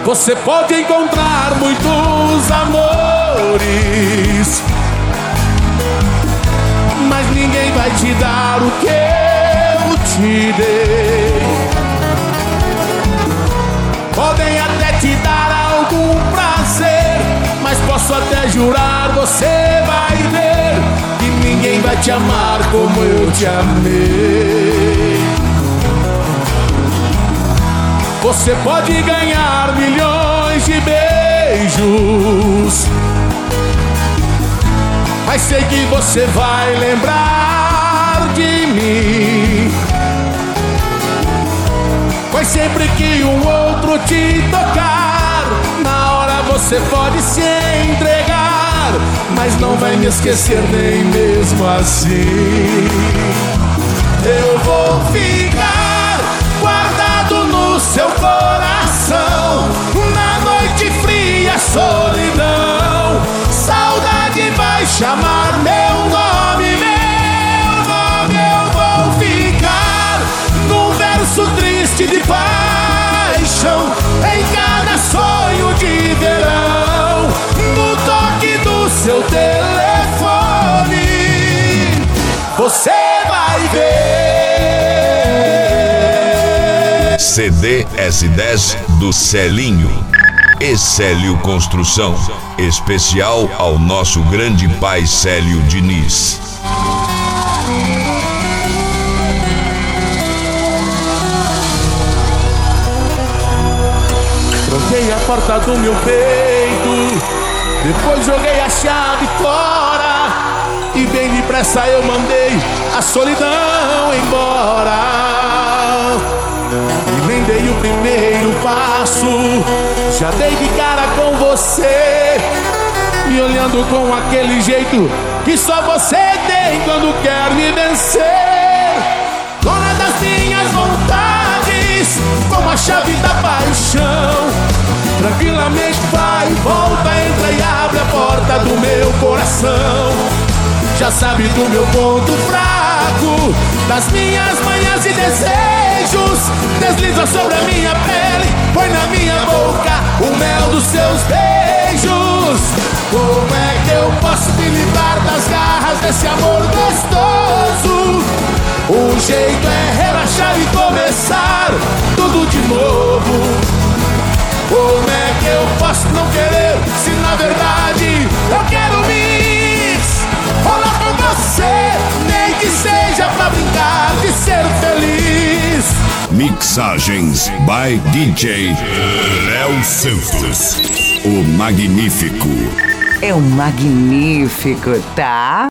Você pode encontrar muitos amores, mas ninguém vai te dar o que eu te dei. Podem até te dar algum prazer, mas posso até jurar, você vai ver que ninguém vai te amar como eu te amei. Você pode ganhar milhões de beijos, mas sei que você vai lembrar de mim. Pois sempre que um outro te tocar, na hora você pode se entregar, mas não vai me esquecer nem mesmo assim. Eu vou ficar guardado no seu coração, na noite fria, solidão. Saudade vai chamar meu nome, eu vou ficar num verso triste de paixão, em cada sonho de verão, no toque do seu telefone, você vai ver. CD S10 do Celinho e Célio Construção, especial ao nosso grande pai Célio Diniz. Tranquei a porta do meu peito, depois joguei a chave fora, e bem depressa eu mandei a solidão embora. E nem dei o primeiro passo, já dei de cara com você, me olhando com aquele jeito que só você tem quando quer me vencer. Dona das minhas vontades, como a chave da paixão, tranquilamente vai e volta, entra e abre a porta do meu coração. Já sabe do meu ponto fraco, das minhas manhas e desejos, desliza sobre a minha pele, põe na minha boca o mel dos seus beijos. Como é que eu posso me livrar das garras desse amor gostoso? O jeito é relaxar e começar tudo de novo. Como é que eu posso não querer, se na verdade eu quero rolar com você, nem que seja pra brincar de ser feliz. Mixagens by DJ Léo Santos, o Magnífico. É o Magnífico, tá?